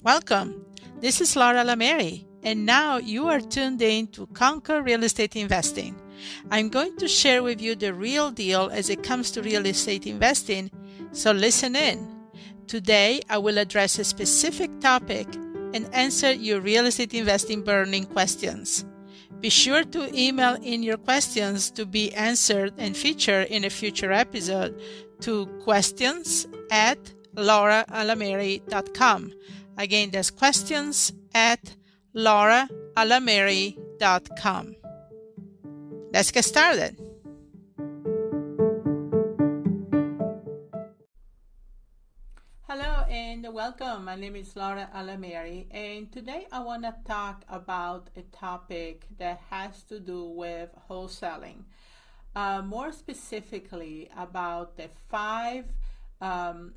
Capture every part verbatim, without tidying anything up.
Welcome. This is Laura Lameri, and now you are tuned in to Conquer Real Estate Investing. I'm going to share with you the real deal as it comes to real estate investing, so listen in. Today, I will address a specific topic and answer your real estate investing burning questions. Be sure to email in your questions to be answered and featured in a future episode to questions at laura alameri dot com. Again, that's questions at laura alameri dot com. Let's get started. Hello and welcome. My name is Laura Alameri, and today I want to talk about a topic that has to do with wholesaling. Uh, more specifically about the five um,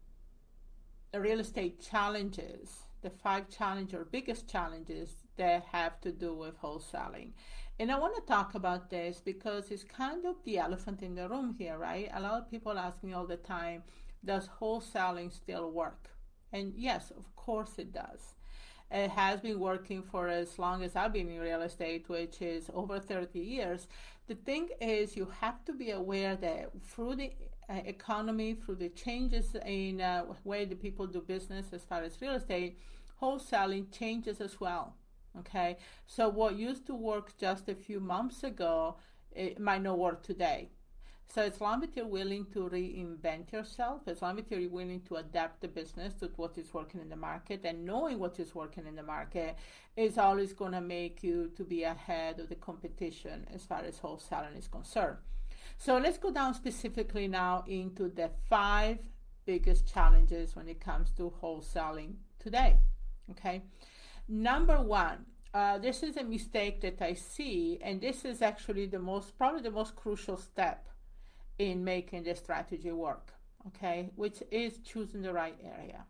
real estate challenges, the five challenges or biggest challenges that have to do with wholesaling. And I want to talk about this because it's kind of the elephant in the room here, right? A lot of people ask me all the time, does wholesaling still work? And yes, of course it does. It has been working for as long as I've been in real estate, which is over thirty years. The thing is, you have to be aware that through the uh, economy, through the changes in uh, way the people do business as far as real estate, wholesaling changes as well. Okay, so what used to work just a few months ago, it might not work today. So as long as you're willing to reinvent yourself, as long as you're willing to adapt the business to what is working in the market, and knowing what is working in the market is always going to make you to be ahead of the competition as far as wholesaling is concerned. So let's go down specifically now into the five biggest challenges when it comes to wholesaling today. Okay, number one. Uh, this is a mistake that I see, and this is actually the most, probably the most crucial step in making the strategy work, okay, which is choosing the right area.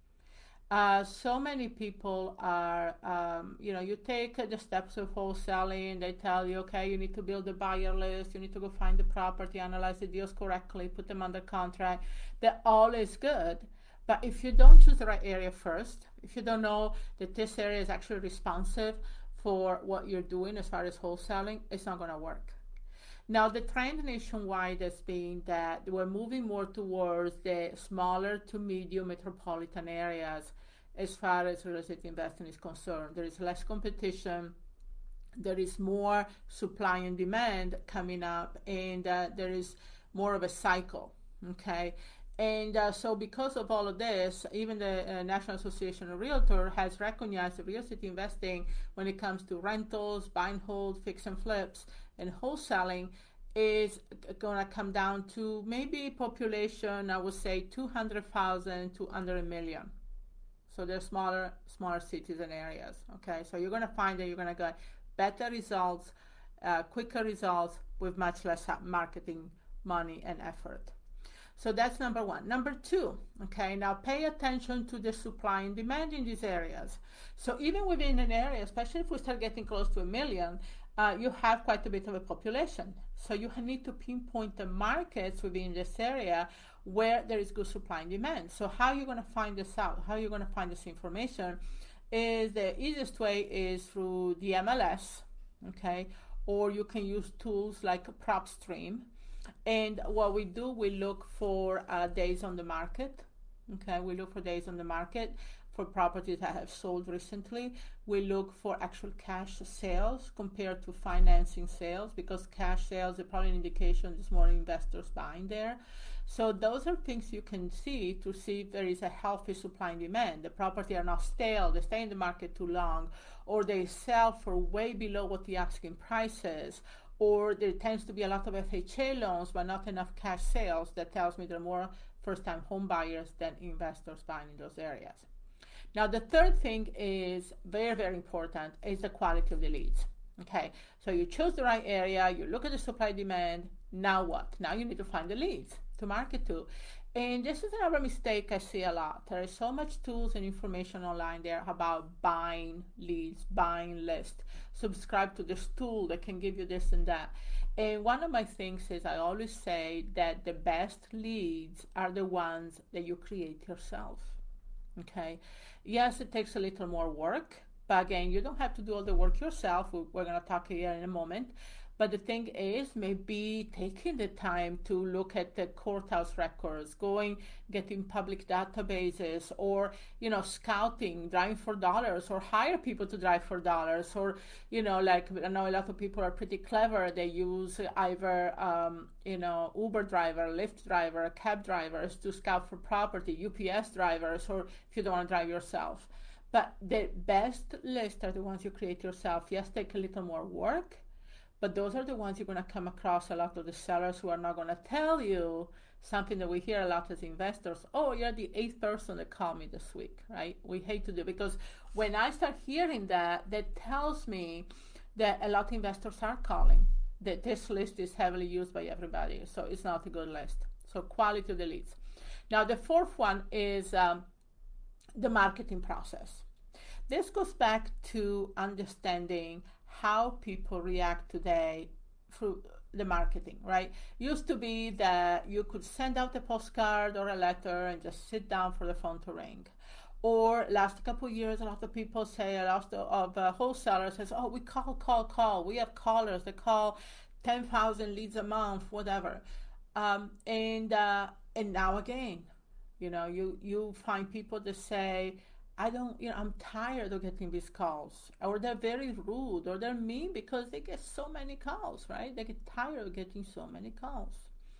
Uh, so many people are, um, you know, you take uh, the steps of wholesaling, they tell you, okay, you need to build a buyer list, you need to go find the property, analyze the deals correctly, put them under contract. That all is good. But if you don't choose the right area first, if you don't know that this area is actually responsive for what you're doing as far as wholesaling, it's not going to work. Now, the trend nationwide has been that we're moving more towards the smaller to medium metropolitan areas as far as real estate investing is concerned. There is less competition, there is more supply and demand coming up, and uh, there is more of a cycle, okay? And uh, so because of all of this, even the uh, National Association of Realtors has recognized that real estate investing when it comes to rentals, buy and hold, fix and flips, and wholesaling is going to come down to maybe population, I would say two hundred thousand to under a million. So they're smaller, smaller cities and areas, okay? So you're going to find that you're going to get better results, uh, quicker results with much less marketing money and effort. So that's number one. Number two, okay, now pay attention to the supply and demand in these areas. So even within an area, especially if we start getting close to a million, uh, you have quite a bit of a population. So you need to pinpoint the markets within this area where there is good supply and demand. So how you're going to find this out, how you're going to find this information is the easiest way is through the M L S, okay, or you can use tools like PropStream. And what we do, we look for uh, days on the market. Okay, we look for days on the market for properties that have sold recently. We look for actual cash sales compared to financing sales, because cash sales are probably an indication there's more investors buying there. So those are things you can see to see if there is a healthy supply and demand. The property are not stale, they stay in the market too long, or they sell for way below what the asking price is, or there tends to be a lot of F H A loans but not enough cash sales. That tells me there are more first-time home buyers than investors buying in those areas. Now, the third thing is very, very important, is the quality of the leads. Okay, so you choose the right area, you look at the supply demand, now what? Now you need to find the leads to market to. And this is another mistake I see a lot. There is so much tools and information online there about buying leads, buying lists. Subscribe to this tool that can give you this and that. And one of my things is I always say that the best leads are the ones that you create yourself. Okay. Yes, it takes a little more work, but again, you don't have to do all the work yourself. We- We're going to talk here in a moment. But the thing is, maybe taking the time to look at the courthouse records, going, getting public databases, or, you know, scouting, driving for dollars, or hire people to drive for dollars, or, you know, like I know a lot of people are pretty clever. They use either, um, you know, Uber driver, Lyft driver, cab drivers to scout for property, U P S drivers, or if you don't want to drive yourself. But the best list are the ones you create yourself. Yes, take a little more work, but those are the ones you're going to come across a lot of the sellers who are not going to tell you something that we hear a lot as investors. Oh, you're the eighth person that called me this week, right? We hate to do, because when I start hearing that, that tells me that a lot of investors are calling, that this list is heavily used by everybody. So it's not a good list. So quality of the leads. Now, the fourth one is um, the marketing process. This goes back to understanding how people react today through the marketing, right? Used to be that you could send out a postcard or a letter and just sit down for the phone to ring. Or last couple of years, a lot of people say, a lot of uh, wholesalers says, oh, we call, call, call. We have callers that call ten thousand leads a month, whatever. Um, and uh, and now again, you know, you, you find people that say, I don't, you know, I'm tired of getting these calls, or they're very rude, or they're mean because they get so many calls, right? They get tired of getting so many calls.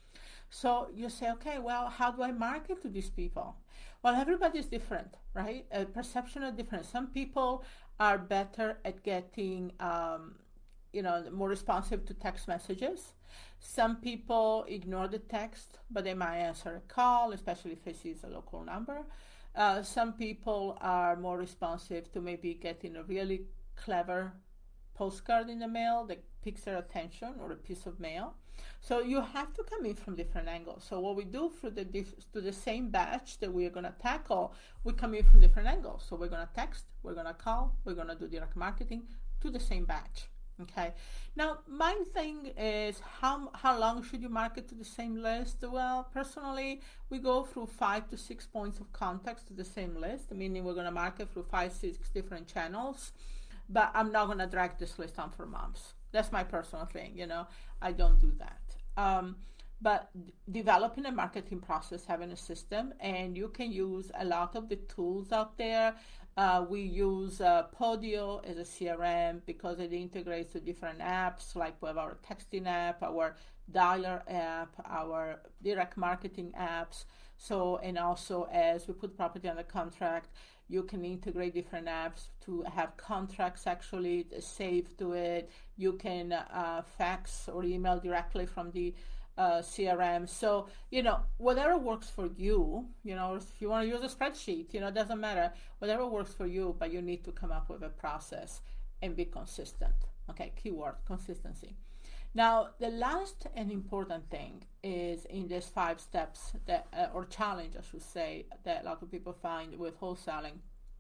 So you say, okay, well, how do I market to these people? Well, everybody's different, right? Uh, perception is different. Some people are better at getting, um, you know, more responsive to text messages. Some people ignore the text, but they might answer a call, especially if it is a local number. Uh, some people are more responsive to maybe getting a really clever postcard in the mail that picks their attention, or a piece of mail. So you have to come in from different angles. So what we do for the diff- to the same batch that we're going to tackle, we come in from different angles. So we're going to text, we're going to call, we're going to do direct marketing to the same batch. Okay. Now, my thing is, how how long should you market to the same list? Well, personally, we go through five to six points of contact to the same list, meaning we're going to market through five, six different channels. But I'm not going to drag this list on for months. That's my personal thing. You know, I don't do that. Um, but d- developing a marketing process, having a system, and you can use a lot of the tools out there. Uh, we use uh, Podio as a C R M because it integrates to different apps, like we have our texting app, our dialer app, our direct marketing apps. So, and also as we put property under contract, you can integrate different apps to have contracts actually saved to it. You can uh, fax or email directly from the uh, C R M. So, you know, whatever works for you, you know, if you want to use a spreadsheet, you know, it doesn't matter. Whatever works for you, but you need to come up with a process and be consistent. Okay, keyword, consistency. Now, the last and important thing is in these five steps that, uh, or challenge, I should say, that a lot of people find with wholesaling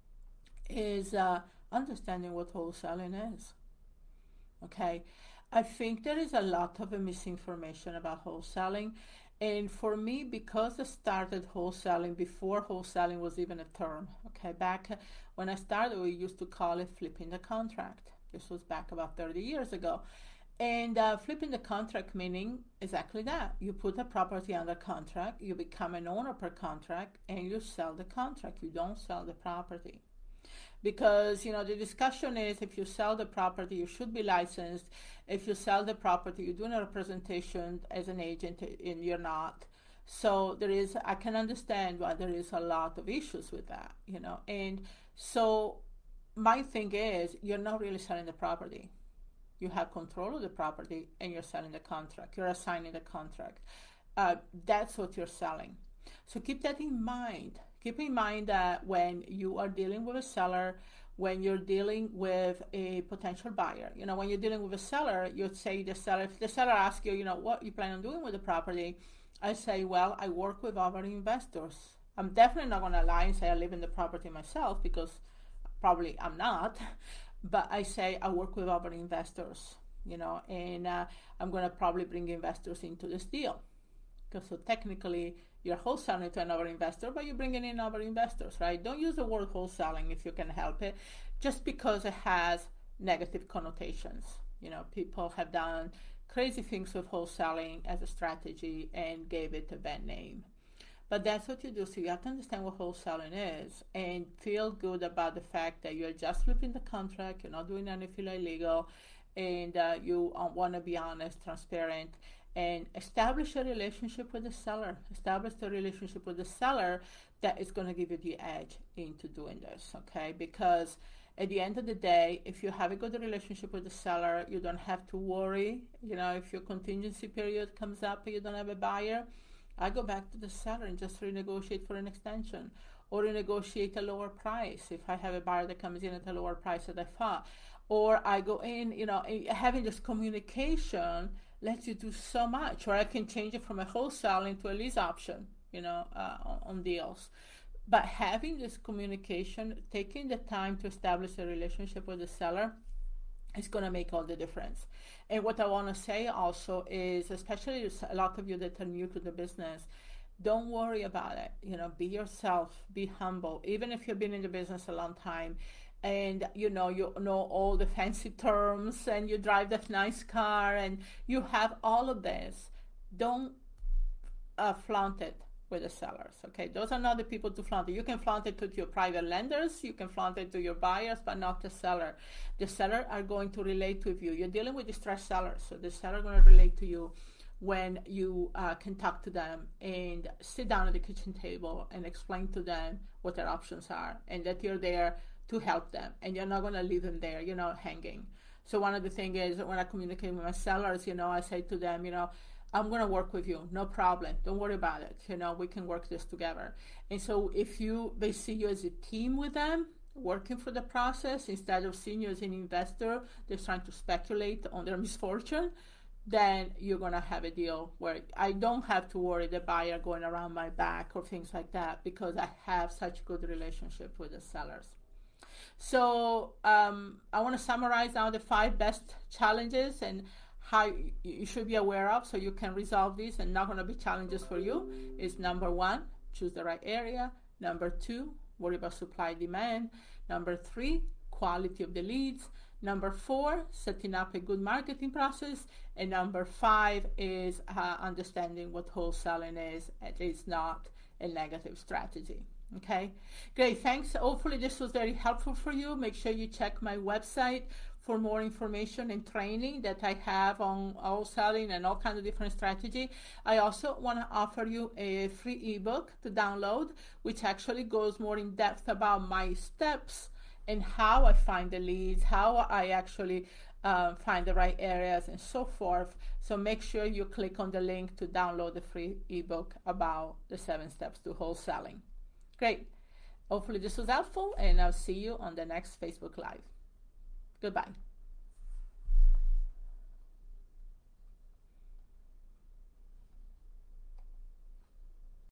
is uh, understanding what wholesaling is. Okay, I think there is a lot of misinformation about wholesaling. And for me, because I started wholesaling before wholesaling was even a term, okay, back when I started, we used to call it flipping the contract. This was back about thirty years ago. And uh, flipping the contract meaning exactly that. You put a property under contract, you become an owner per contract, and you sell the contract. You don't sell the property. Because, you know, the discussion is if you sell the property, you should be licensed. If you sell the property, you're doing a representation as an agent and you're not. So there is, I can understand why there is a lot of issues with that, you know. And so my thing is, you're not really selling the property. You have control of the property and you're selling the contract. You're assigning the contract. Uh, that's what you're selling. So keep that in mind. Keep in mind that when you are dealing with a seller, when you're dealing with a potential buyer, you know, when you're dealing with a seller, you'd say the seller, if the seller asks you, you know, what you plan on doing with the property, I say, well, I work with other investors. I'm definitely not going to lie and say I live in the property myself because probably I'm not. But I say I work with other investors, you know, and uh, I'm going to probably bring investors into this deal. Because so technically you're wholesaling to another investor, but you're bringing in other investors, right? Don't use the word wholesaling if you can help it, just because it has negative connotations. You know, people have done crazy things with wholesaling as a strategy and gave it a bad name. But that's what you do. So you have to understand what wholesaling is and feel good about the fact that you're just flipping the contract, you're not doing anything illegal, and uh, you uh, want to be honest, transparent, and establish a relationship with the seller. Establish the relationship with the seller that is going to give you the edge into doing this, okay? Because at the end of the day, if you have a good relationship with the seller, you don't have to worry. You know, if your contingency period comes up and you don't have a buyer, I go back to the seller and just renegotiate for an extension or renegotiate a lower price if I have a buyer that comes in at a lower price than I thought. Or I go in, you know, having this communication lets you do so much. Or I can change it from a wholesale into a lease option, you know, uh, on, on deals. But having this communication, taking the time to establish a relationship with the seller, is going to make all the difference. And what I want to say also is, especially a lot of you that are new to the business, don't worry about it. You know, be yourself, be humble. Even if you've been in the business a long time and you know you know all the fancy terms and you drive that nice car and you have all of this, don't uh, flaunt it with the sellers, okay? Those are not the people to flaunt it. You can flaunt it to your private lenders, you can flaunt it to your buyers, but not the seller. The seller are going to relate with you. You're dealing with distressed sellers, so the seller are going to relate to you when you uh, can talk to them and sit down at the kitchen table and explain to them what their options are and that you're there to help them and you're not going to leave them there, you're not hanging. So one of the things is when I communicate with my sellers, you know, I say to them, you know, I'm going to work with you, no problem. Don't worry about it. You know, we can work this together. And so if you, they see you as a team with them, working for the process, instead of seeing you as an investor, they're trying to speculate on their misfortune, then you're going to have a deal where I don't have to worry the buyer going around my back or things like that because I have such good relationship with the sellers. So um, I want to summarize now the five best challenges and how you should be aware of so you can resolve these and not going to be challenges for you. Is number one, choose the right area. Number two, worry about supply demand. Number three, quality of the leads. Number four, setting up a good marketing process. And number five is uh, understanding what wholesaling is. It is not a negative strategy. Okay, great, thanks. Hopefully this was very helpful for you. Make sure you check my website for more information and training that I have on wholesaling and all kinds of different strategy. I also want to offer you a free ebook to download, which actually goes more in depth about my steps and how I find the leads, how I actually uh, find the right areas and so forth. So make sure you click on the link to download the free ebook about the seven steps to wholesaling. Great. Hopefully this was helpful and I'll see you on the next Facebook Live. Goodbye.